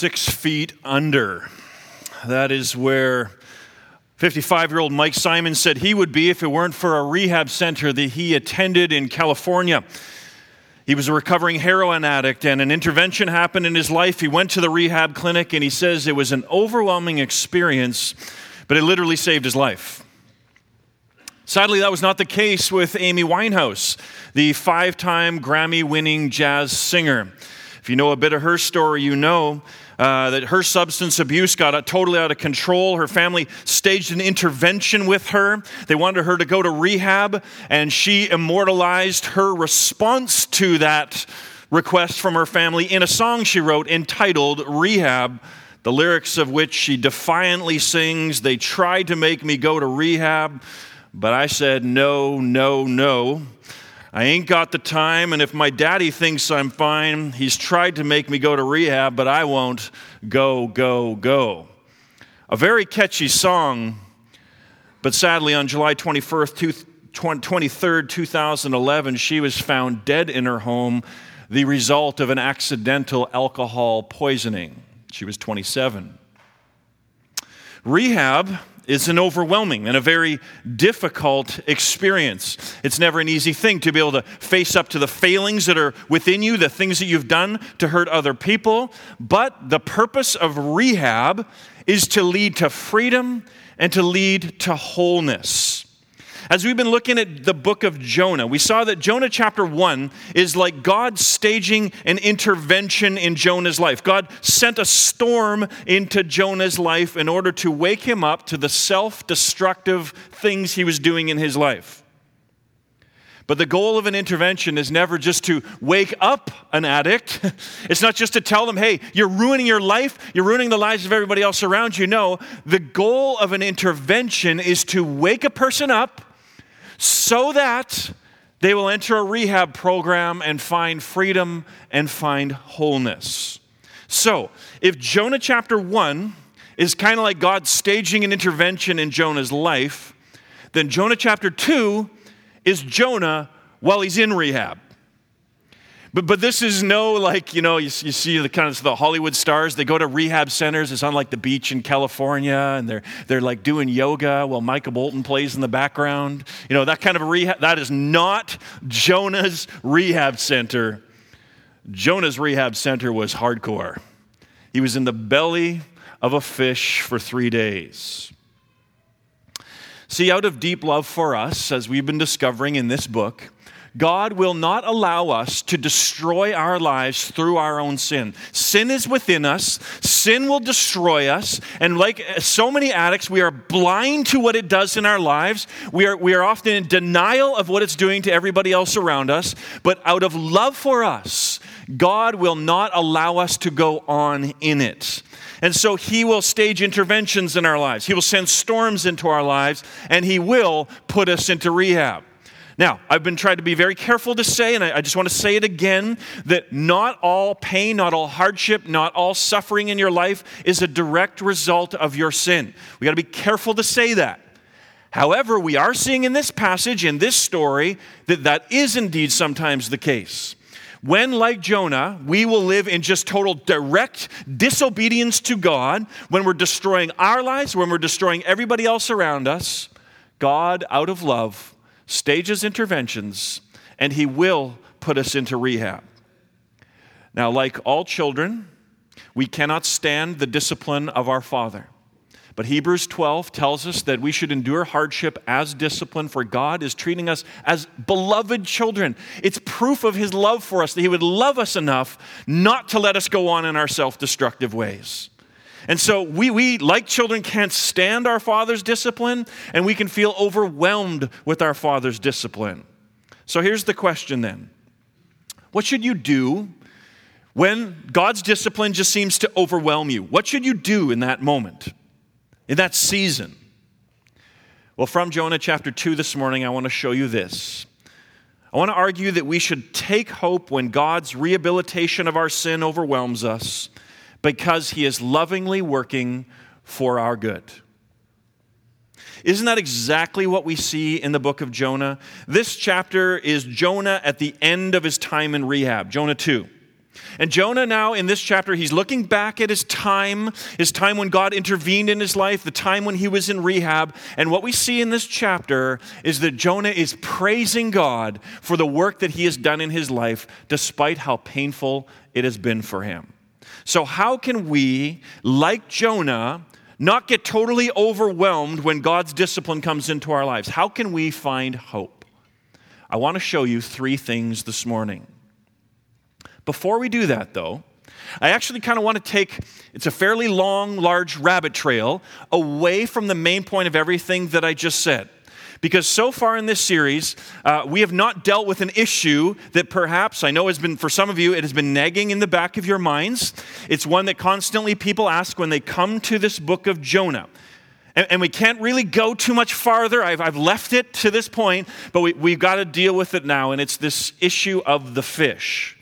6 feet under. That is where 55-year-old Mike Simon said he would be if it weren't for a rehab center that he attended in California. He was a recovering heroin addict, and an intervention happened in his life. He went to the rehab clinic, and he says it was an overwhelming experience, but it literally saved his life. Sadly, that was not the case with Amy Winehouse, the 5-time Grammy-winning jazz singer. If you know a bit of her story, you know that her substance abuse got totally out of control. Her family staged an intervention with her. They wanted her to go to rehab, and she immortalized her response to that request from her family in a song she wrote entitled Rehab, the lyrics of which she defiantly sings, "They tried to make me go to rehab, but I said no, no, no. I ain't got the time, and if my daddy thinks I'm fine, he's tried to make me go to rehab, but I won't go, go, go." A very catchy song, but sadly on July 23rd, 2011, she was found dead in her home, the result of an accidental alcohol poisoning. She was 27. Rehab is an overwhelming and a very difficult experience. It's never an easy thing to be able to face up to the failings that are within you, the things that you've done to hurt other people. But the purpose of rehab is to lead to freedom and to lead to wholeness. As we've been looking at the book of Jonah, we saw that Jonah chapter 1 is like God staging an intervention in Jonah's life. God sent a storm into Jonah's life in order to wake him up to the self-destructive things he was doing in his life. But the goal of an intervention is never just to wake up an addict. It's not just to tell them, hey, you're ruining your life, you're ruining the lives of everybody else around you. No, the goal of an intervention is to wake a person up so that they will enter a rehab program and find freedom and find wholeness. So, if Jonah chapter 1 is kind of like God staging an intervention in Jonah's life, then Jonah chapter 2 is Jonah while he's in rehab. But this is no like, you see the kind of the Hollywood stars, they go to rehab centers, it's on like the beach in California, and they're like doing yoga while Michael Bolton plays in the background. That kind of a rehab, that is not Jonah's rehab center. Jonah's rehab center was hardcore. He was in the belly of a fish for 3 days. See, out of deep love for us, as we've been discovering in this book, God will not allow us to destroy our lives through our own sin. Sin is within us. Sin will destroy us. And like so many addicts, we are blind to what it does in our lives. We are often in denial of what it's doing to everybody else around us. But out of love for us, God will not allow us to go on in it. And so he will stage interventions in our lives. He will send storms into our lives, and he will put us into rehab. Now, I've been trying to be very careful to say, and I just want to say it again, that not all pain, not all hardship, not all suffering in your life is a direct result of your sin. We got to be careful to say that. However, we are seeing in this passage, in this story, that is indeed sometimes the case. When, like Jonah, we will live in just total direct disobedience to God, when we're destroying our lives, when we're destroying everybody else around us, God, out of love, stages interventions, and he will put us into rehab. Now, like all children, we cannot stand the discipline of our Father. But Hebrews 12 tells us that we should endure hardship as discipline, for God is treating us as beloved children. It's proof of his love for us, that he would love us enough not to let us go on in our self-destructive ways. And so we, like children, can't stand our Father's discipline, and we can feel overwhelmed with our Father's discipline. So here's the question then. What should you do when God's discipline just seems to overwhelm you? What should you do in that moment, in that season? Well, from Jonah chapter 2 this morning, I want to show you this. I want to argue that we should take hope when God's rehabilitation of our sin overwhelms us, because he is lovingly working for our good. Isn't that exactly what we see in the book of Jonah? This chapter is Jonah at the end of his time in rehab, Jonah 2. And Jonah now in this chapter, he's looking back at his time when God intervened in his life, the time when he was in rehab. And what we see in this chapter is that Jonah is praising God for the work that he has done in his life, despite how painful it has been for him. So how can we, like Jonah, not get totally overwhelmed when God's discipline comes into our lives? How can we find hope? I want to show you 3 things this morning. Before we do that, though, I actually kind of want to take, it's a fairly long, large rabbit trail away from the main point of everything that I just said. Because so far in this series, we have not dealt with an issue that perhaps, I know has been, for some of you, it has been nagging in the back of your minds. It's one that constantly people ask when they come to this book of Jonah. And we can't really go too much farther. I've left it to this point, but we've got to deal with it now, and it's this issue of the fish.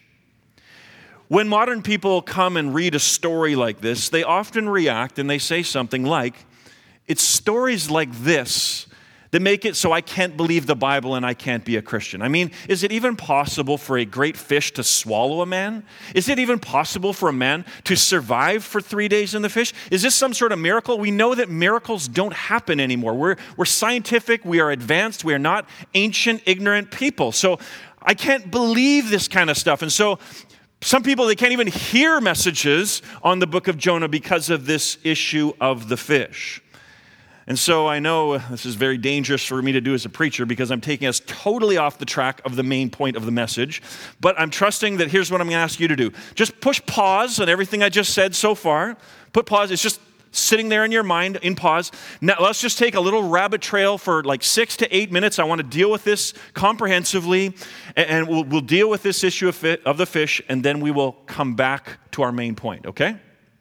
When modern people come and read a story like this, they often react and they say something like, it's stories like this that make it so I can't believe the Bible and I can't be a Christian. I mean, is it even possible for a great fish to swallow a man? Is it even possible for a man to survive for 3 days in the fish? Is this some sort of miracle? We know that miracles don't happen anymore. We're scientific, we are advanced, we are not ancient, ignorant people. So I can't believe this kind of stuff. And so some people, they can't even hear messages on the book of Jonah because of this issue of the fish. And so I know this is very dangerous for me to do as a preacher because I'm taking us totally off the track of the main point of the message. But I'm trusting that here's what I'm going to ask you to do. Just push pause on everything I just said so far. Put pause. It's just sitting there in your mind in pause. Now let's just take a little rabbit trail for like 6 to 8 minutes. I want to deal with this comprehensively, and we'll deal with this issue of the fish, and then we will come back to our main point, okay?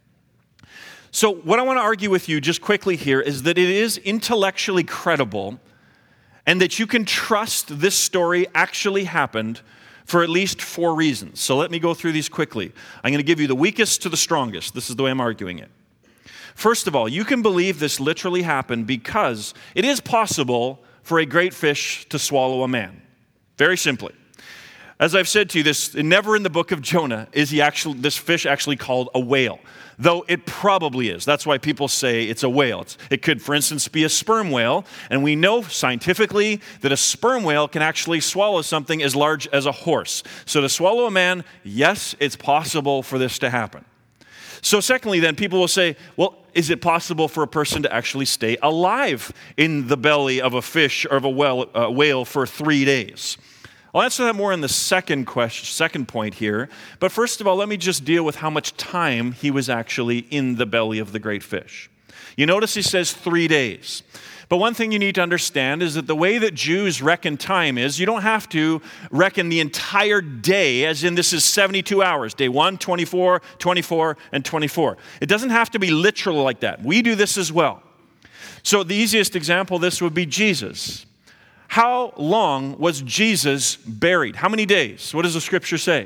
So what I want to argue with you just quickly here is that it is intellectually credible and that you can trust this story actually happened for at least 4 reasons. So let me go through these quickly. I'm going to give you the weakest to the strongest. This is the way I'm arguing it. First of all, you can believe this literally happened because it is possible for a great fish to swallow a man. Very simply. As I've said to you, never in the book of Jonah is this fish actually called a whale, though it probably is. That's why people say it's a whale. It could, for instance, be a sperm whale, and we know scientifically that a sperm whale can actually swallow something as large as a horse. So to swallow a man, yes, it's possible for this to happen. So secondly, then, people will say, well, is it possible for a person to actually stay alive in the belly of a fish or of a whale for 3 days? I'll answer that more in the second point here. But first of all, let me just deal with how much time he was actually in the belly of the great fish. You notice he says 3 days. But one thing you need to understand is that the way that Jews reckon time is, you don't have to reckon the entire day, as in this is 72 hours, day 1, 24, 24, and 24. It doesn't have to be literal like that. We do this as well. So the easiest example of this would be Jesus. How long was Jesus buried? How many days? What does the scripture say?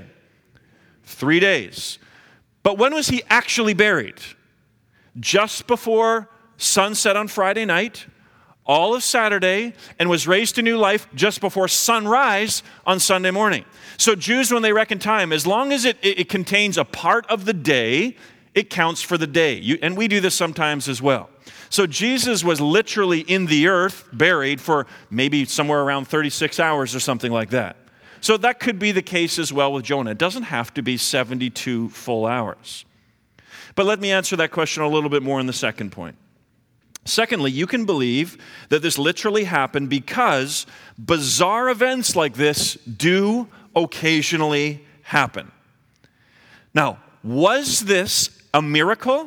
3 days. But when was he actually buried? Just before sunset on Friday night, all of Saturday, and was raised to new life just before sunrise on Sunday morning. So Jews, when they reckon time, as long as it contains a part of the day, it counts for the day. And we do this sometimes as well. So Jesus was literally in the earth, buried for maybe somewhere around 36 hours or something like that. So that could be the case as well with Jonah. It doesn't have to be 72 full hours. But let me answer that question a little bit more in the second point. Secondly, you can believe that this literally happened because bizarre events like this do occasionally happen. Now, was this a miracle?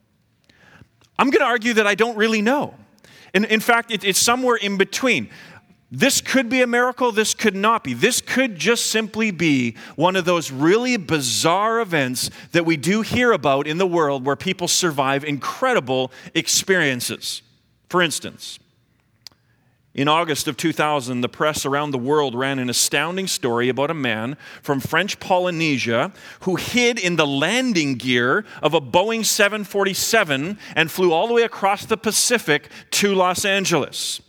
I'm going to argue that I don't really know. In fact, it's somewhere in between. This could be a miracle, this could not be. This could just simply be one of those really bizarre events that we do hear about in the world where people survive incredible experiences. For instance, in August of 2000, the press around the world ran an astounding story about a man from French Polynesia who hid in the landing gear of a Boeing 747 and flew all the way across the Pacific to Los Angeles.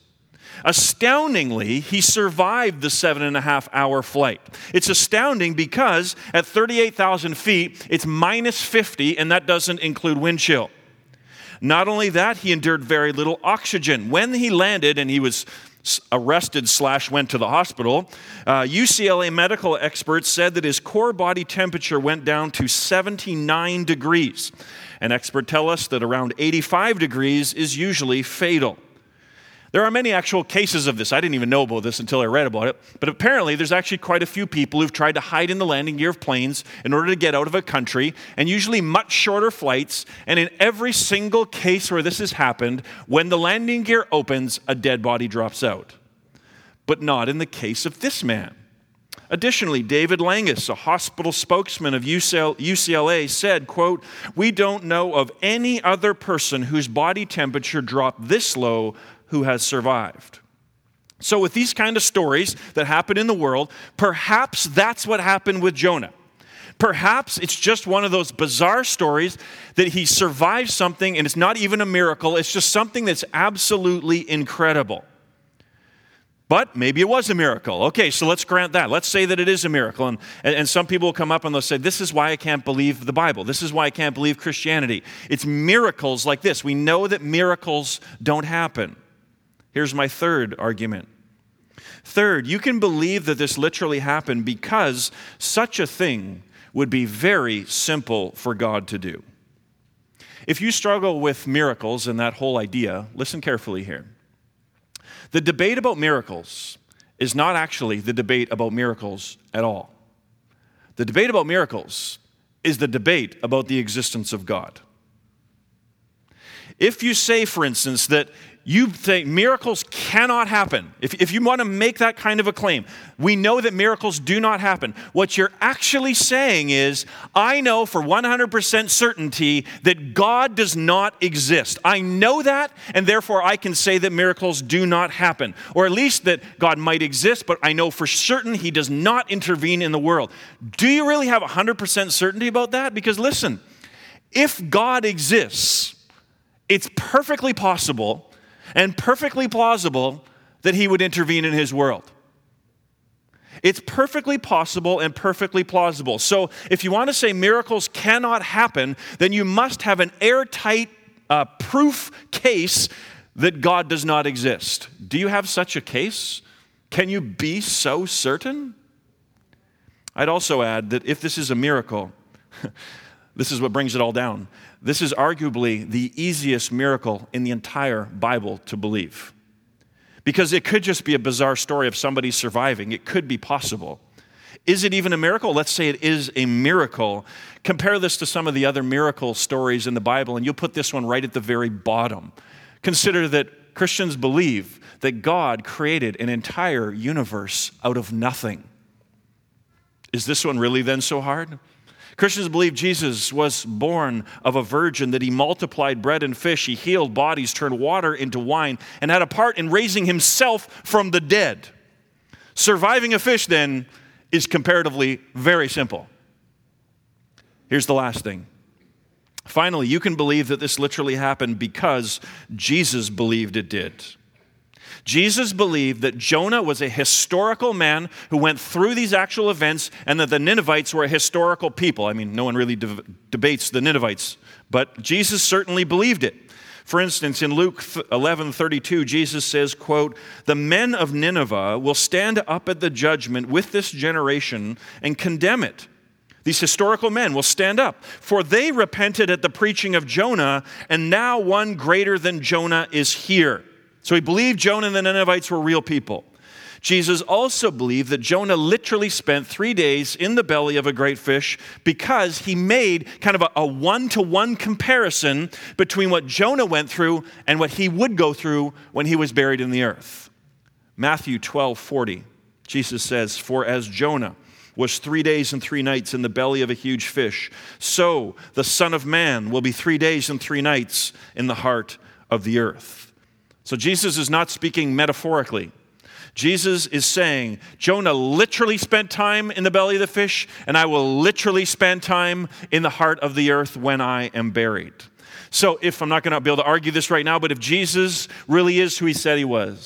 Astoundingly, he survived the 7.5-hour flight. It's astounding because at 38,000 feet, it's minus 50, and that doesn't include wind chill. Not only that, he endured very little oxygen. When he landed and he was arrested / went to the hospital, UCLA medical experts said that his core body temperature went down to 79 degrees. And experts tell us that around 85 degrees is usually fatal. There are many actual cases of this. I didn't even know about this until I read about it. But apparently, there's actually quite a few people who've tried to hide in the landing gear of planes in order to get out of a country, and usually much shorter flights. And in every single case where this has happened, when the landing gear opens, a dead body drops out. But not in the case of this man. Additionally, David Langus, a hospital spokesman of UCLA, said, quote, "We don't know of any other person whose body temperature dropped this low who has survived." So with these kind of stories that happen in the world, perhaps that's what happened with Jonah. Perhaps it's just one of those bizarre stories that he survived something and it's not even a miracle. It's just something that's absolutely incredible. But maybe it was a miracle. Okay, so let's grant that. Let's say that it is a miracle. And some people will come up and they'll say, this is why I can't believe the Bible. This is why I can't believe Christianity. It's miracles like this. We know that miracles don't happen. Here's my third argument. Third, you can believe that this literally happened because such a thing would be very simple for God to do. If you struggle with miracles and that whole idea, listen carefully here. The debate about miracles is not actually the debate about miracles at all. The debate about miracles is the debate about the existence of God. If you say, for instance, that you think miracles cannot happen, if you want to make that kind of a claim, we know that miracles do not happen. What you're actually saying is, I know for 100% certainty that God does not exist. I know that, and therefore I can say that miracles do not happen. Or at least that God might exist, but I know for certain he does not intervene in the world. Do you really have 100% certainty about that? Because listen, if God exists, it's perfectly possible and perfectly plausible that he would intervene in his world. It's perfectly possible and perfectly plausible. So if you want to say miracles cannot happen, then you must have an airtight proof case that God does not exist. Do you have such a case? Can you be so certain? I'd also add that if this is a miracle, this is what brings it all down. This is arguably the easiest miracle in the entire Bible to believe. Because it could just be a bizarre story of somebody surviving. It could be possible. Is it even a miracle? Let's say it is a miracle. Compare this to some of the other miracle stories in the Bible, and you'll put this one right at the very bottom. Consider that Christians believe that God created an entire universe out of nothing. Is this one really then so hard? Christians believe Jesus was born of a virgin, that he multiplied bread and fish, he healed bodies, turned water into wine, and had a part in raising himself from the dead. Surviving a fish, then, is comparatively very simple. Here's the last thing. Finally, you can believe that this literally happened because Jesus believed it did. Jesus believed that Jonah was a historical man who went through these actual events and that the Ninevites were a historical people. I mean, no one really debates the Ninevites, but Jesus certainly believed it. For instance, in Luke 11:32, Jesus says, quote, "The men of Nineveh will stand up at the judgment with this generation and condemn it." These historical men will stand up, for they repented at the preaching of Jonah, and now one greater than Jonah is here. So he believed Jonah and the Ninevites were real people. Jesus also believed that Jonah literally spent 3 days in the belly of a great fish because he made kind of a one-to-one comparison between what Jonah went through and what he would go through when he was buried in the earth. Matthew 12:40, Jesus says, "For as Jonah was 3 days and 3 nights in the belly of a huge fish, so the Son of Man will be 3 days and 3 nights in the heart of the earth." So Jesus is not speaking metaphorically. Jesus is saying, Jonah literally spent time in the belly of the fish, and I will literally spend time in the heart of the earth when I am buried. So if I'm not going to be able to argue this right now, but if Jesus really is who he said he was,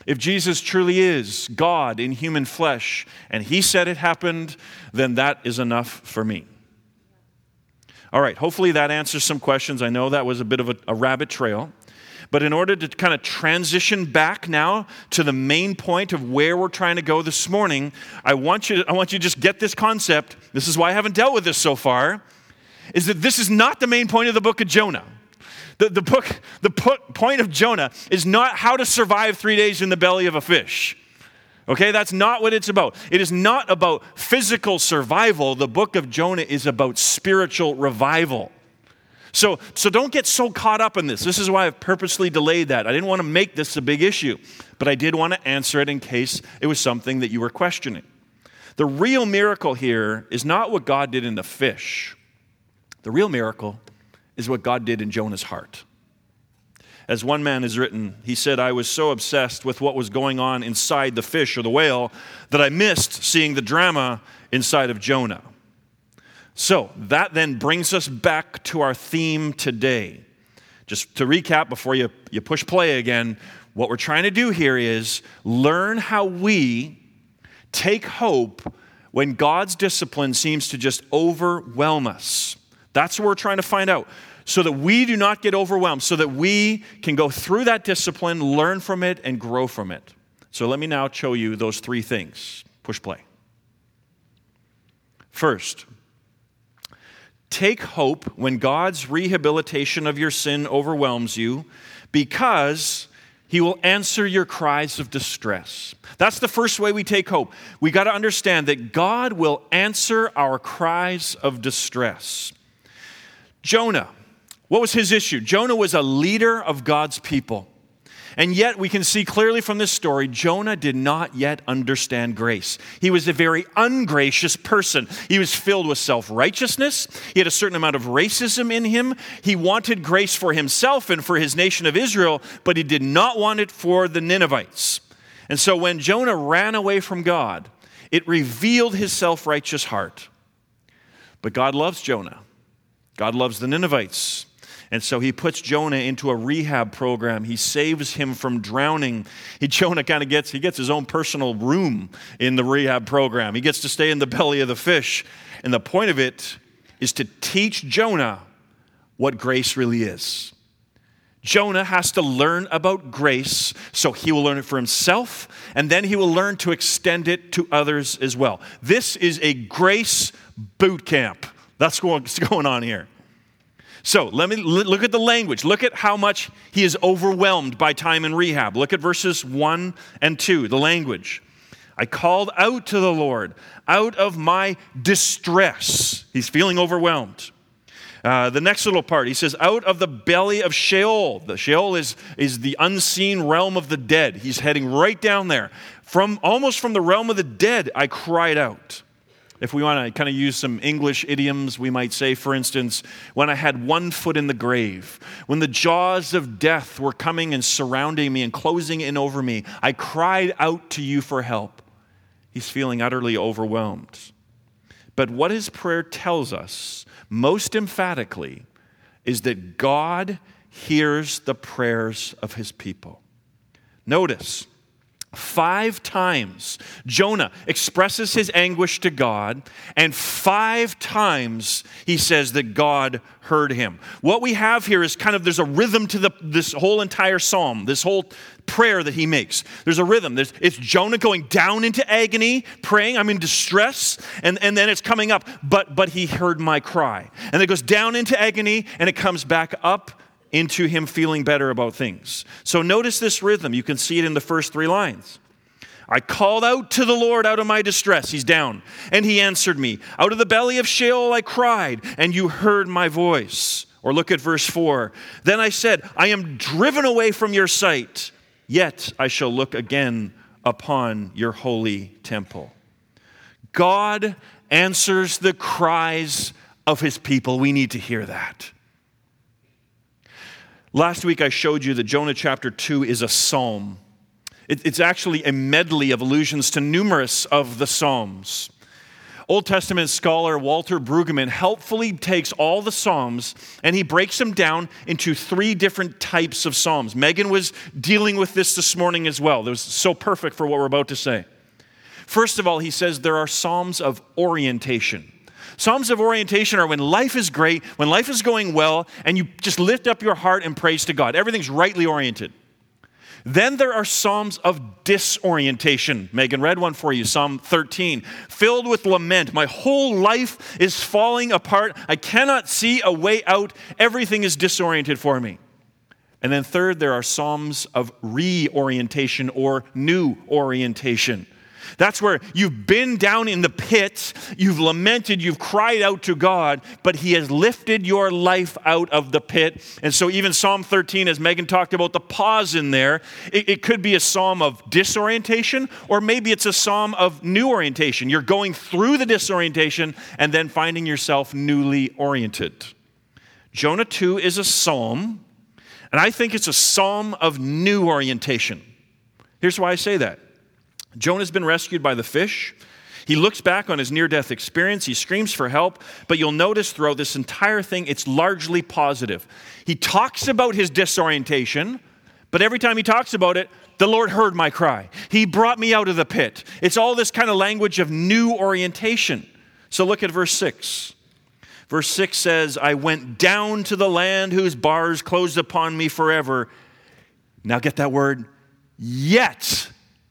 If Jesus truly is God in human flesh, and he said it happened, then that is enough for me. All right, hopefully that answers some questions. I know that was a bit of a rabbit trail. But in order to kind of transition back now to the main point of where we're trying to go this morning, I want you to just get this concept. This is why I haven't dealt with this so far, is that this is not the main point of the book of Jonah. The point of Jonah is not how to survive 3 days in the belly of a fish. Okay, that's not what it's about. It is not about physical survival. The book of Jonah is about spiritual revival. So don't get so caught up in this. This is why I've purposely delayed that. I didn't want to make this a big issue, but I did want to answer it in case it was something that you were questioning. The real miracle here is not what God did in the fish. The real miracle is what God did in Jonah's heart. As one man has written, he said, I was so obsessed with what was going on inside the fish or the whale that I missed seeing the drama inside of Jonah. So that then brings us back to our theme today. Just to recap before you push play again, what we're trying to do here is learn how we take hope when God's discipline seems to just overwhelm us. That's what we're trying to find out, so that we do not get overwhelmed, so that we can go through that discipline, learn from it, and grow from it. So let me now show you those three things. Push play. First, take hope when God's rehabilitation of your sin overwhelms you, because he will answer your cries of distress. That's the first way we take hope. We got to understand that God will answer our cries of distress. Jonah, what was his issue? Jonah was a leader of God's people. And yet we can see clearly from this story, Jonah did not yet understand grace. He was a very ungracious person. He was filled with self-righteousness. He had a certain amount of racism in him. He wanted grace for himself and for his nation of Israel, but he did not want it for the Ninevites. And so when Jonah ran away from God, it revealed his self-righteous heart. But God loves Jonah. God loves the Ninevites. And so he puts Jonah into a rehab program. He saves him from drowning. Jonah kind of gets his own personal room in the rehab program. He gets to stay in the belly of the fish. And the point of it is to teach Jonah what grace really is. Jonah has to learn about grace, so he will learn it for himself, and then he will learn to extend it to others as well. This is a grace boot camp. That's what's going on here. So let me look at the language. Look at how much he is overwhelmed by time in rehab. Look at verses 1 and 2, the language. I called out to the Lord out of my distress. He's feeling overwhelmed. The next little part, he says, out of the belly of Sheol. The Sheol is the unseen realm of the dead. He's heading right down there. Almost from the realm of the dead, I cried out. If we want to kind of use some English idioms, we might say, for instance, when I had one foot in the grave, when the jaws of death were coming and surrounding me and closing in over me, I cried out to you for help. He's feeling utterly overwhelmed. But what his prayer tells us, most emphatically, is that God hears the prayers of his people. Notice, 5 times Jonah expresses his anguish to God, and 5 times he says that God heard him. What we have here is there's a rhythm to this whole entire psalm, this whole prayer that he makes. There's a rhythm. It's Jonah going down into agony, praying, I'm in distress, and then it's coming up, but he heard my cry. And it goes down into agony, and it comes back up into him feeling better about things. So notice this rhythm. You can see it in the first 3 lines. I called out to the Lord out of my distress. He's down. And he answered me. Out of the belly of Sheol I cried, and you heard my voice. Or look at verse 4. Then I said, I am driven away from your sight, yet I shall look again upon your holy temple. God answers the cries of his people. We need to hear that. Last week I showed you that Jonah chapter 2 is a psalm. It's actually a medley of allusions to numerous of the Psalms. Old Testament scholar Walter Brueggemann helpfully takes all the Psalms and he breaks them down into 3 different types of Psalms. Megan was dealing with this morning as well. It was so perfect for what we're about to say. First of all, he says there are Psalms of orientation. Psalms of orientation are when life is great, when life is going well, and you just lift up your heart and praise to God. Everything's rightly oriented. Then there are Psalms of disorientation. Megan read one for you, Psalm 13. Filled with lament. My whole life is falling apart. I cannot see a way out. Everything is disoriented for me. And then third, there are Psalms of reorientation or new orientation. That's where you've been down in the pit, you've lamented, you've cried out to God, but He has lifted your life out of the pit. And so even Psalm 13, as Megan talked about the pause in there, it could be a psalm of disorientation, or maybe it's a psalm of new orientation. You're going through the disorientation and then finding yourself newly oriented. Jonah 2 is a psalm, and I think it's a psalm of new orientation. Here's why I say that. Jonah's been rescued by the fish. He looks back on his near-death experience. He screams for help. But you'll notice throughout this entire thing, it's largely positive. He talks about his disorientation, but every time he talks about it, the Lord heard my cry. He brought me out of the pit. It's all this kind of language of new orientation. So look at verse 6. Verse 6 says, I went down to the land whose bars closed upon me forever. Now get that word, yet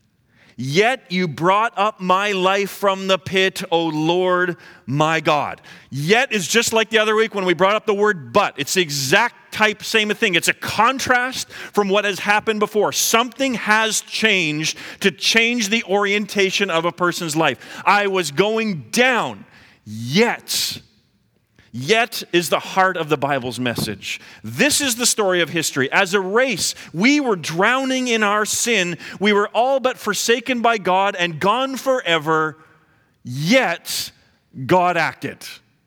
you brought up my life from the pit, O Lord, my God. Yet is just like the other week when we brought up the word but. It's the exact same thing. It's a contrast from what has happened before. Something has changed to change the orientation of a person's life. I was going down, yet is the heart of the Bible's message. This is the story of history. As a race, we were drowning in our sin. We were all but forsaken by God and gone forever, yet God acted.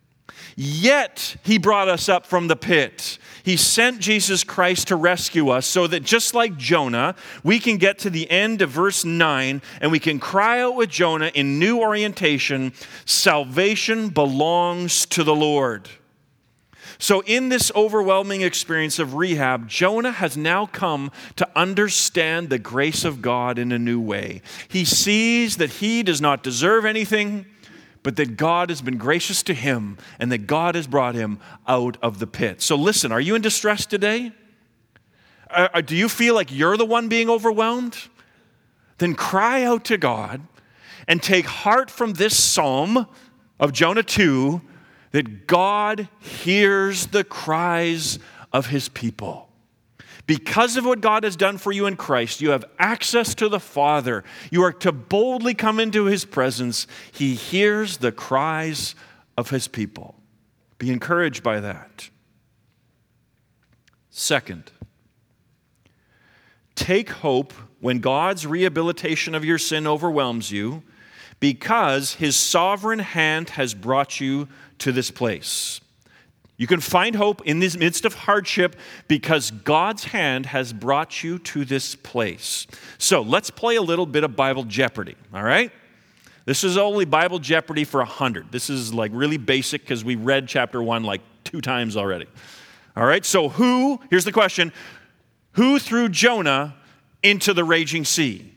Yet He brought us up from the pit. He sent Jesus Christ to rescue us so that just like Jonah, we can get to the end of verse 9 and we can cry out with Jonah in new orientation, salvation belongs to the Lord. So in this overwhelming experience of rehab, Jonah has now come to understand the grace of God in a new way. He sees that he does not deserve anything, but that God has been gracious to him and that God has brought him out of the pit. So listen, are you in distress today? Do you feel like you're the one being overwhelmed? Then cry out to God and take heart from this psalm of Jonah 2 that God hears the cries of His people. Because of what God has done for you in Christ, you have access to the Father. You are to boldly come into His presence. He hears the cries of His people. Be encouraged by that. Second, take hope when God's rehabilitation of your sin overwhelms you, because His sovereign hand has brought you to this place. You can find hope in this midst of hardship because God's hand has brought you to this place. So let's play a little bit of Bible Jeopardy, all right? This is only Bible Jeopardy for 100. This is like really basic because we read chapter 1 like 2 times already. All right, so here's the question, who threw Jonah into the raging sea?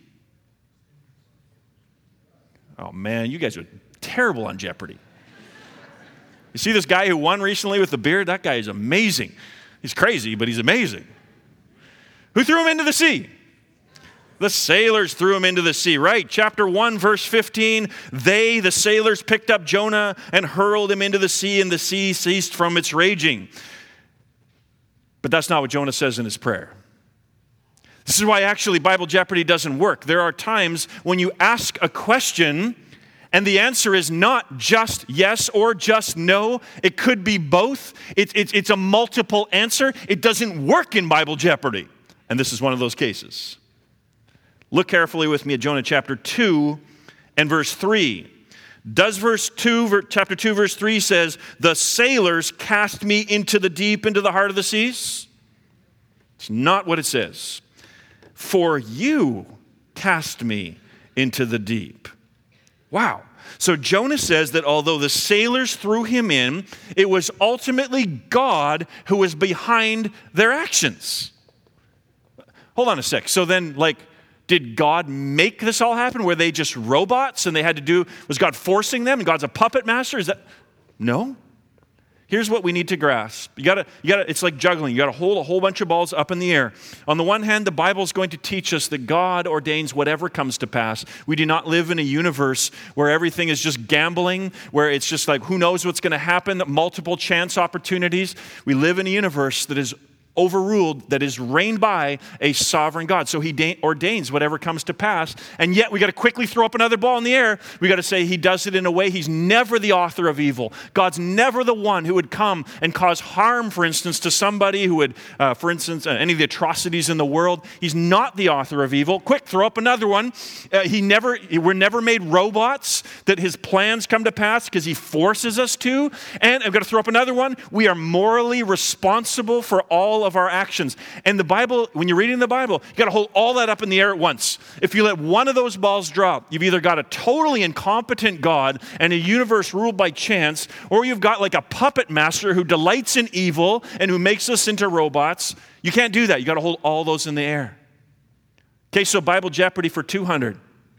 Oh man, you guys are terrible on Jeopardy. You see this guy who won recently with the beard? That guy is amazing. He's crazy, but he's amazing. Who threw him into the sea? The sailors threw him into the sea, right? Chapter 1, verse 15, the sailors, picked up Jonah and hurled him into the sea, and the sea ceased from its raging. But that's not what Jonah says in his prayer. This is why actually Bible Jeopardy doesn't work. There are times when you ask a question and the answer is not just yes or just no. It could be both. It's a multiple answer. It doesn't work in Bible Jeopardy. And this is one of those cases. Look carefully with me at Jonah chapter 2 and verse 3. Does chapter 2, verse 3 says, the sailors cast me into the deep, into the heart of the seas? It's not what it says. For you cast me into the deep. Wow. So Jonah says that although the sailors threw him in, it was ultimately God who was behind their actions. Hold on a sec. So then, did God make this all happen? Were they just robots and they had to do, was God forcing them and God's a puppet master? Is that, no. Here's what we need to grasp. You gotta, it's like juggling. You gotta hold a whole bunch of balls up in the air. On the one hand, the Bible is going to teach us that God ordains whatever comes to pass. We do not live in a universe where everything is just gambling, where it's just like, who knows what's gonna happen, multiple chance opportunities. We live in a universe that is overruled, that is reigned by a sovereign God. So he ordains whatever comes to pass, and yet we got to quickly throw up another ball in the air. We got to say he does it in a way, he's never the author of evil. God's never the one who would come and cause harm, for instance, to somebody who would, for instance, any of the atrocities in the world. He's not the author of evil. Quick, throw up another one. We're never made robots that his plans come to pass because he forces us to. And I've got to throw up another one. We are morally responsible for all of our actions. And the Bible, when you're reading the Bible, you got to hold all that up in the air at once. If you let one of those balls drop, you've either got a totally incompetent God and a universe ruled by chance, or you've got like a puppet master who delights in evil and who makes us into robots. You can't do that. You got to hold all those in the air. Okay, so Bible Jeopardy for 200.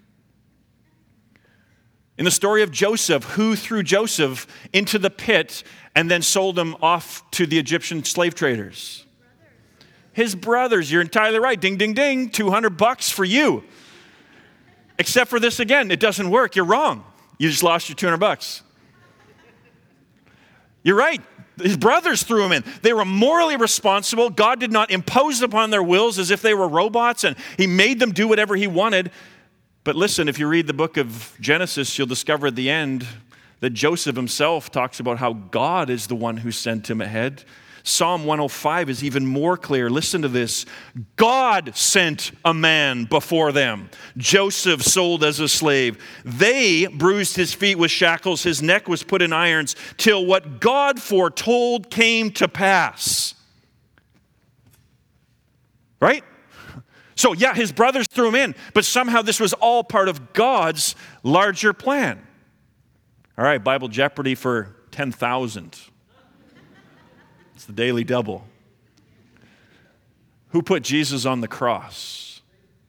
In the story of Joseph, who threw Joseph into the pit and then sold him off to the Egyptian slave traders? His brothers. You're entirely right. Ding, ding, ding. $200 for you. Except for this again, it doesn't work. You're wrong. You just lost your $200. You're right. His brothers threw him in. They were morally responsible. God did not impose upon their wills as if they were robots, and he made them do whatever he wanted. But listen, if you read the book of Genesis, you'll discover at the end that Joseph himself talks about how God is the one who sent him ahead. Psalm 105 is even more clear. Listen to this. God sent a man before them. Joseph sold as a slave. They bruised his feet with shackles. His neck was put in irons till what God foretold came to pass. Right? So yeah, his brothers threw him in, but somehow this was all part of God's larger plan. All right, Bible Jeopardy for 10,000. It's the daily double. Who put Jesus on the cross?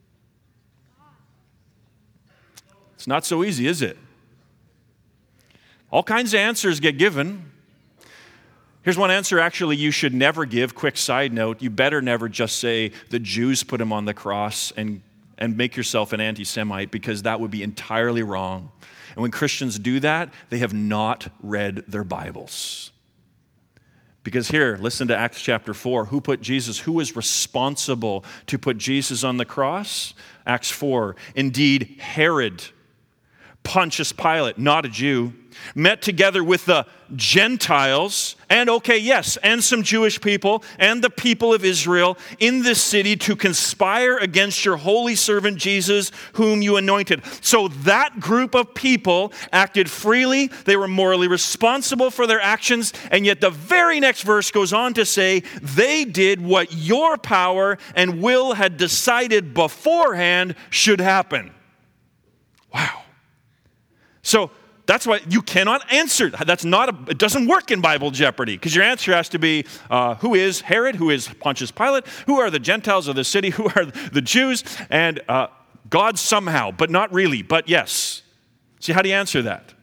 It's not so easy, is it? All kinds of answers get given. Here's one answer actually you should never give. Quick side note, you better never just say the Jews put him on the cross and make yourself an anti-Semite, because that would be entirely wrong. And when Christians do that, they have not read their Bibles. Because here, listen to Acts chapter 4. Who put Jesus? Who was responsible to put Jesus on the cross? Acts 4. Indeed, Herod, Pontius Pilate, not a Jew, met together with the Gentiles and some Jewish people and the people of Israel in this city to conspire against your holy servant Jesus, whom you anointed. So that group of people acted freely. They were morally responsible for their actions. And yet the very next verse goes on to say, they did what your power and will had decided beforehand should happen. Wow. So that's why you cannot answer. It doesn't work in Bible Jeopardy, because your answer has to be, who is Herod? Who is Pontius Pilate? Who are the Gentiles of the city? Who are the Jews? And God somehow, but not really, but yes. See, how do you answer that?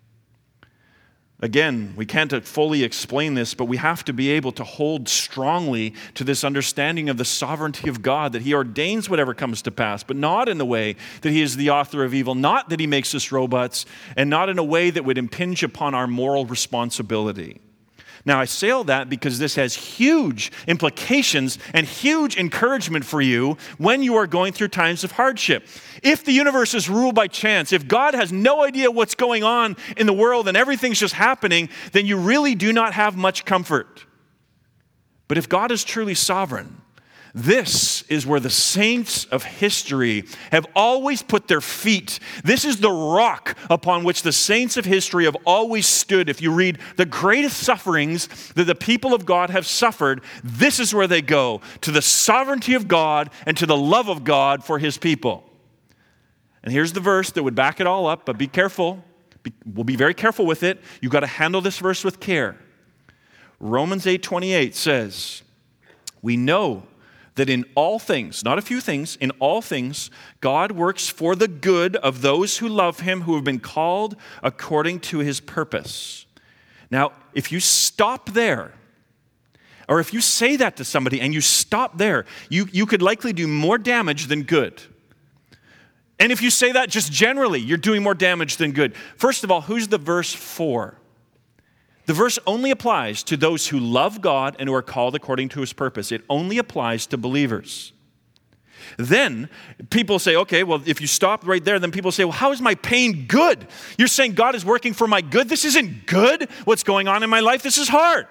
Again, we can't fully explain this, but we have to be able to hold strongly to this understanding of the sovereignty of God, that he ordains whatever comes to pass, but not in the way that he is the author of evil, not that he makes us robots, and not in a way that would impinge upon our moral responsibility. Now, I say all that because this has huge implications and huge encouragement for you when you are going through times of hardship. If the universe is ruled by chance, if God has no idea what's going on in the world and everything's just happening, then you really do not have much comfort. But if God is truly sovereign, this is where the saints of history have always put their feet. This is the rock upon which the saints of history have always stood. If you read the greatest sufferings that the people of God have suffered, this is where they go, to the sovereignty of God and to the love of God for his people. And here's the verse that would back it all up, but be careful. We'll be very careful with it. You've got to handle this verse with care. Romans 8:28 says, we know that in all things, not a few things, in all things, God works for the good of those who love him, who have been called according to his purpose. Now, if you stop there, or if you say that to somebody and you stop there, you could likely do more damage than good. And if you say that just generally, you're doing more damage than good. First of all, who's the verse for? The verse only applies to those who love God and who are called according to his purpose. It only applies to believers. Then people say, okay, well, if you stop right there, then people say, well, how is my pain good? You're saying God is working for my good? This isn't good. What's going on in my life? This is hard.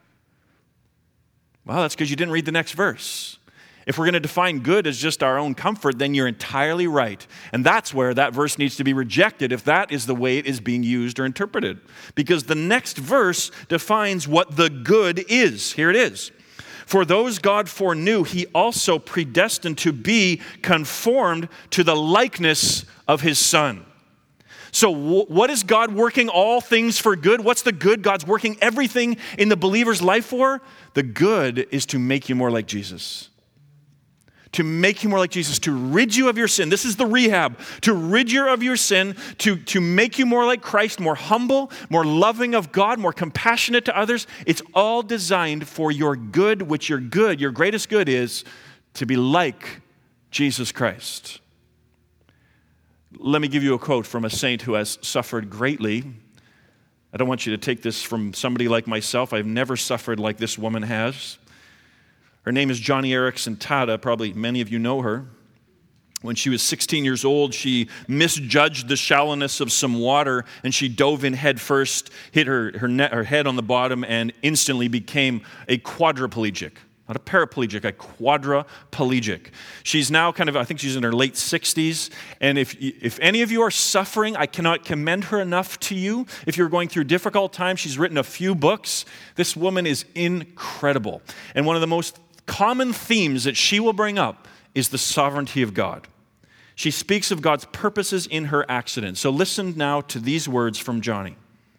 Well, that's because you didn't read the next verse. If we're going to define good as just our own comfort, then you're entirely right. And that's where that verse needs to be rejected if that is the way it is being used or interpreted. Because the next verse defines what the good is. Here it is. For those God foreknew, he also predestined to be conformed to the likeness of his Son. So what is God working all things for good? What's the good God's working everything in the believer's life for? The good is to make you more like Jesus. To make you more like Jesus, to rid you of your sin. This is the rehab. To rid you of your sin, to make you more like Christ, more humble, more loving of God, more compassionate to others. It's all designed for your good, which your greatest good is to be like Jesus Christ. Let me give you a quote from a saint who has suffered greatly. I don't want you to take this from somebody like myself. I've never suffered like this woman has. Her name is Joni Eareckson Tada. Probably many of you know her. When she was 16 years old, she misjudged the shallowness of some water, and she dove in head first, hit her head on the bottom, and instantly became a quadriplegic. Not a paraplegic, a quadriplegic. She's now I think she's in her late 60s. And if any of you are suffering, I cannot commend her enough to you. If you're going through difficult times, she's written a few books. This woman is incredible. And one of the most common themes that she will bring up is the sovereignty of God. She speaks of God's purposes in her accident. So listen now to these words from Joni.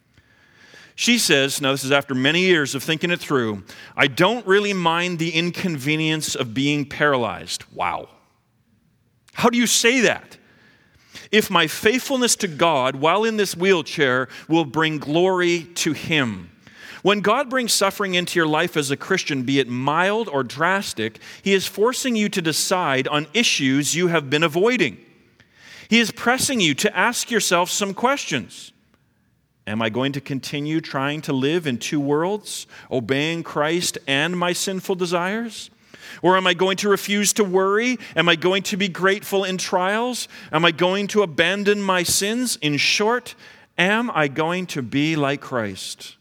She says, now this is after many years of thinking it through, I don't really mind the inconvenience of being paralyzed. Wow. How do you say that? If my faithfulness to God while in this wheelchair will bring glory to him. When God brings suffering into your life as a Christian, be it mild or drastic, he is forcing you to decide on issues you have been avoiding. He is pressing you to ask yourself some questions. Am I going to continue trying to live in two worlds, obeying Christ and my sinful desires? Or am I going to refuse to worry? Am I going to be grateful in trials? Am I going to abandon my sins? In short, am I going to be like Christ?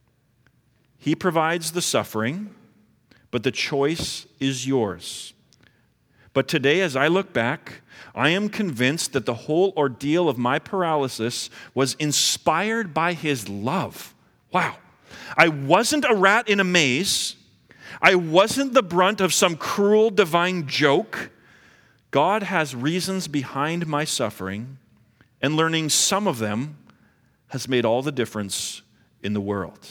He provides the suffering, but the choice is yours. But today, as I look back, I am convinced that the whole ordeal of my paralysis was inspired by his love. Wow. I wasn't a rat in a maze. I wasn't the brunt of some cruel divine joke. God has reasons behind my suffering, and learning some of them has made all the difference in the world.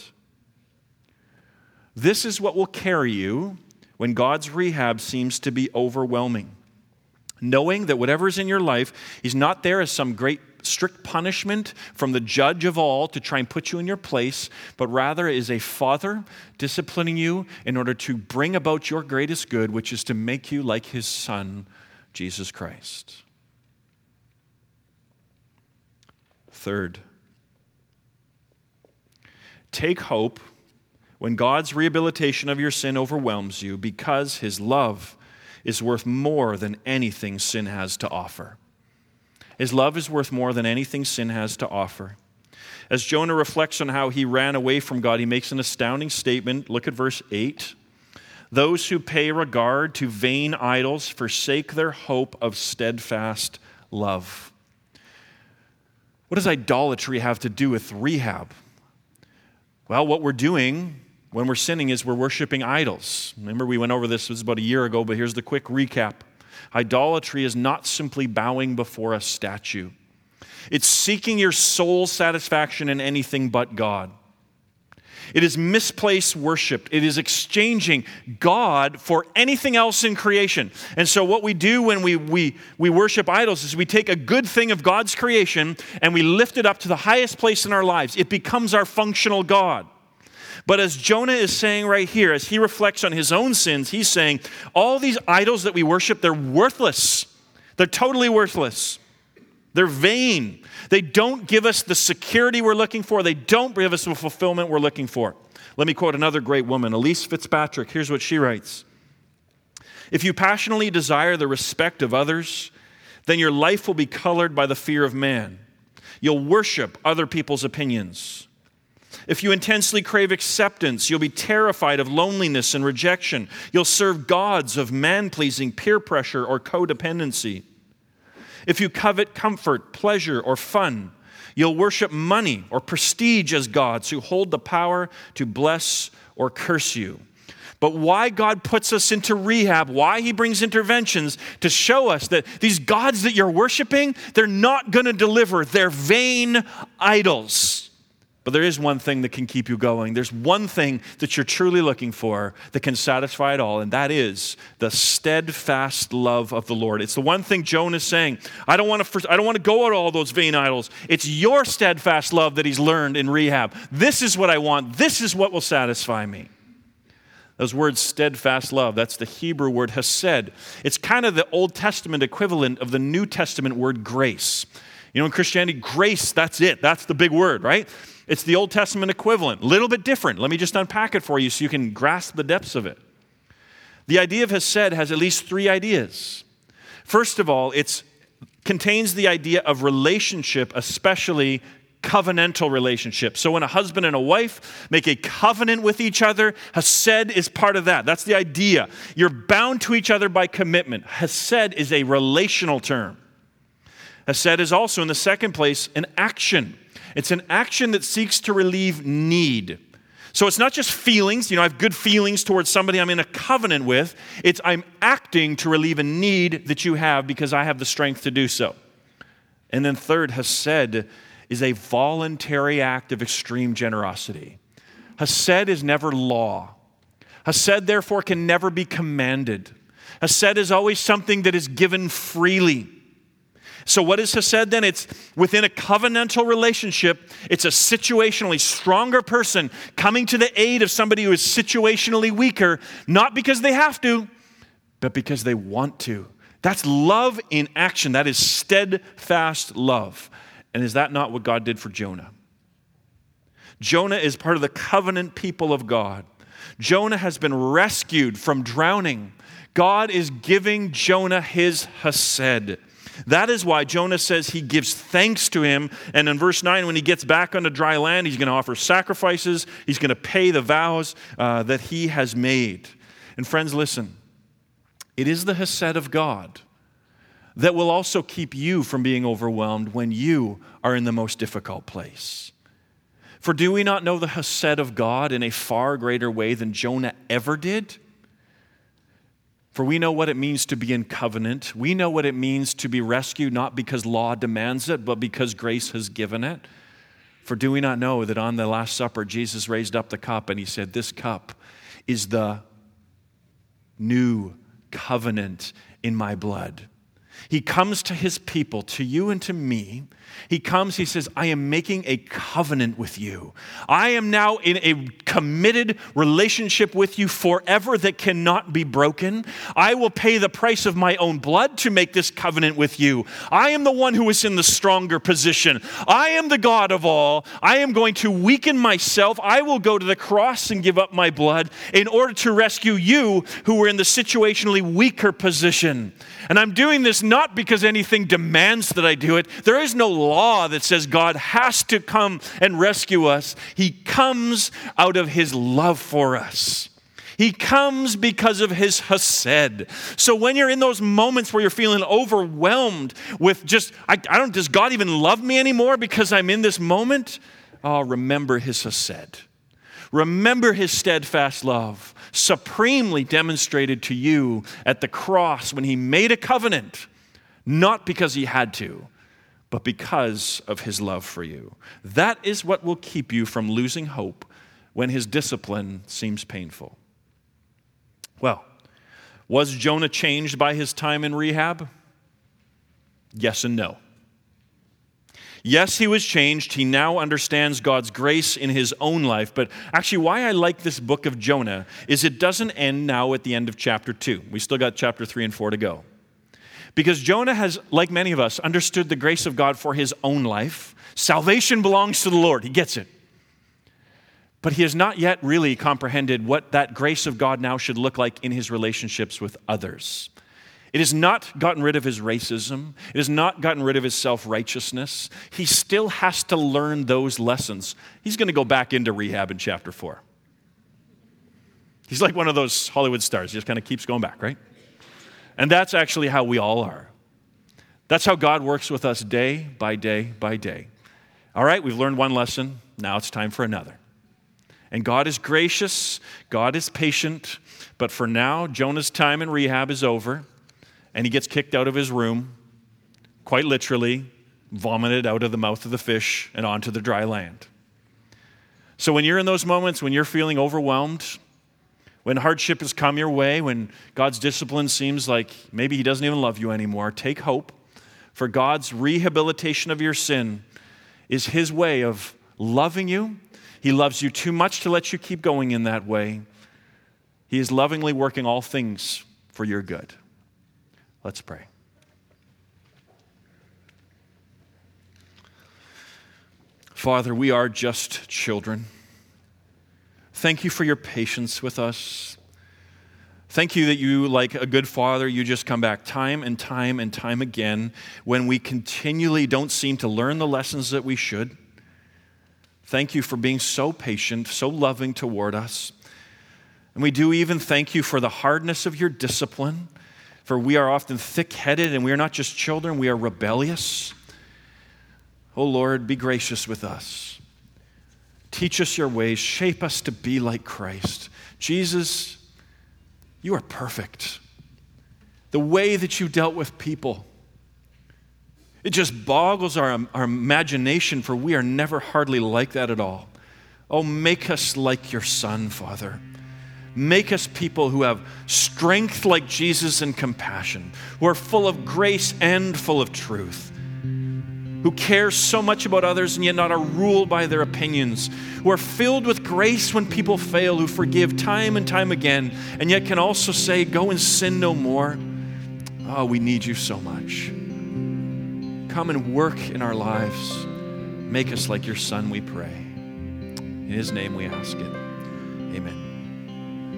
This is what will carry you when God's rehab seems to be overwhelming. Knowing that whatever is in your life, he's not there as some great strict punishment from the judge of all to try and put you in your place, but rather is a father disciplining you in order to bring about your greatest good, which is to make you like his Son, Jesus Christ. Third, take hope when God's rehabilitation of your sin overwhelms you, because his love is worth more than anything sin has to offer. His love is worth more than anything sin has to offer. As Jonah reflects on how he ran away from God, he makes an astounding statement. Look at verse 8. Those who pay regard to vain idols forsake their hope of steadfast love. What does idolatry have to do with rehab? Well, what we're doing when we're sinning is we're worshiping idols. Remember, we went over this, it was about a year ago, but here's the quick recap. Idolatry is not simply bowing before a statue. It's seeking your soul's satisfaction in anything but God. It is misplaced worship. It is exchanging God for anything else in creation. And so what we do when we worship idols is we take a good thing of God's creation and we lift it up to the highest place in our lives. It becomes our functional God. But as Jonah is saying right here, as he reflects on his own sins, he's saying, all these idols that we worship, they're worthless. They're totally worthless. They're vain. They don't give us the security we're looking for. They don't give us the fulfillment we're looking for. Let me quote another great woman, Elise Fitzpatrick. Here's what she writes. If you passionately desire the respect of others, then your life will be colored by the fear of man. You'll worship other people's opinions. If you intensely crave acceptance, you'll be terrified of loneliness and rejection. You'll serve gods of man-pleasing, peer pressure, or codependency. If you covet comfort, pleasure, or fun, you'll worship money or prestige as gods who hold the power to bless or curse you. But why God puts us into rehab, why he brings interventions to show us that these gods that you're worshiping, they're not going to deliver. They're vain idols. But there is one thing that can keep you going. There's one thing that you're truly looking for that can satisfy it all, and that is the steadfast love of the Lord. It's the one thing Jonah is saying. I don't want to go at all those vain idols. It's your steadfast love that he's learned in rehab. This is what I want. This is what will satisfy me. Those words, steadfast love, that's the Hebrew word hesed. It's kind of the Old Testament equivalent of the New Testament word grace. You know, in Christianity, grace, that's it. That's the big word, right? It's the Old Testament equivalent. A little bit different. Let me just unpack it for you so you can grasp the depths of it. The idea of hesed has at least three ideas. First of all, it contains the idea of relationship, especially covenantal relationship. So when a husband and a wife make a covenant with each other, hesed is part of that. That's the idea. You're bound to each other by commitment. Hesed is a relational term. Hesed is also, in the second place, an action. It's an action that seeks to relieve need. So it's not just feelings. I have good feelings towards somebody I'm in a covenant with. It's I'm acting to relieve a need that you have because I have the strength to do so. And then third, hesed is a voluntary act of extreme generosity. Hesed is never law. Hesed, therefore, can never be commanded. Hesed is always something that is given freely. So what is hesed then? It's within a covenantal relationship. It's a situationally stronger person coming to the aid of somebody who is situationally weaker, not because they have to, but because they want to. That's love in action. That is steadfast love. And is that not what God did for Jonah? Jonah is part of the covenant people of God. Jonah has been rescued from drowning. God is giving Jonah his hesed. That is why Jonah says he gives thanks to him. And in verse 9, when he gets back onto dry land, he's going to offer sacrifices. He's going to pay the vows that he has made. And friends, listen. It is the hesed of God that will also keep you from being overwhelmed when you are in the most difficult place. For do we not know the hesed of God in a far greater way than Jonah ever did? For we know what it means to be in covenant. We know what it means to be rescued, not because law demands it, but because grace has given it. For do we not know that on the Last Supper, Jesus raised up the cup and he said, this cup is the new covenant in my blood. He comes to his people, to you and to me. He comes, he says, I am making a covenant with you. I am now in a committed relationship with you forever that cannot be broken. I will pay the price of my own blood to make this covenant with you. I am the one who is in the stronger position. I am the God of all. I am going to weaken myself. I will go to the cross and give up my blood in order to rescue you who were in the situationally weaker position. And I'm doing this not because anything demands that I do it. There is no law that says God has to come and rescue us. He comes out of his love for us. He comes because of his hesed. So when you're in those moments where you're feeling overwhelmed with just, does God even love me anymore because I'm in this moment? Oh, remember his hesed. Remember his steadfast love, supremely demonstrated to you at the cross when he made a covenant, not because he had to, but because of his love for you. That is what will keep you from losing hope when his discipline seems painful. Well, was Jonah changed by his time in rehab? Yes and no. Yes, he was changed. He now understands God's grace in his own life. But actually, why I like this book of Jonah is it doesn't end now at the end of chapter 2. We still got chapter 3 and 4 to go. Because Jonah has, like many of us, understood the grace of God for his own life. Salvation belongs to the Lord. He gets it. But he has not yet really comprehended what that grace of God now should look like in his relationships with others. It has not gotten rid of his racism. It has not gotten rid of his self-righteousness. He still has to learn those lessons. He's going to go back into rehab in chapter 4. He's like one of those Hollywood stars. He just kind of keeps going back, right? And that's actually how we all are. That's how God works with us day by day by day. All right, we've learned one lesson. Now it's time for another. And God is gracious. God is patient. But for now, Jonah's time in rehab is over. And he gets kicked out of his room, quite literally, vomited out of the mouth of the fish and onto the dry land. So when you're in those moments, when you're feeling overwhelmed, when hardship has come your way, when God's discipline seems like maybe he doesn't even love you anymore, take hope, for God's rehabilitation of your sin is his way of loving you. He loves you too much to let you keep going in that way. He is lovingly working all things for your good. Let's pray. Father, we are just children. Thank you for your patience with us. Thank you that you, like a good father, you just come back time and time and time again when we continually don't seem to learn the lessons that we should. Thank you for being so patient, so loving toward us. And we do even thank you for the hardness of your discipline. For we are often thick-headed, and we are not just children, we are rebellious. Oh Lord, be gracious with us. Teach us your ways. Shape us to be like Christ. Jesus, you are perfect. The way that you dealt with people, it just boggles our imagination, for we are never hardly like that at all. Oh, make us like your Son, Father. Make us people who have strength like Jesus and compassion, who are full of grace and full of truth, who care so much about others and yet not are ruled by their opinions, who are filled with grace when people fail, who forgive time and time again, and yet can also say, go and sin no more. Oh, we need you so much. Come and work in our lives. Make us like your Son, we pray. In his name we ask it. Amen.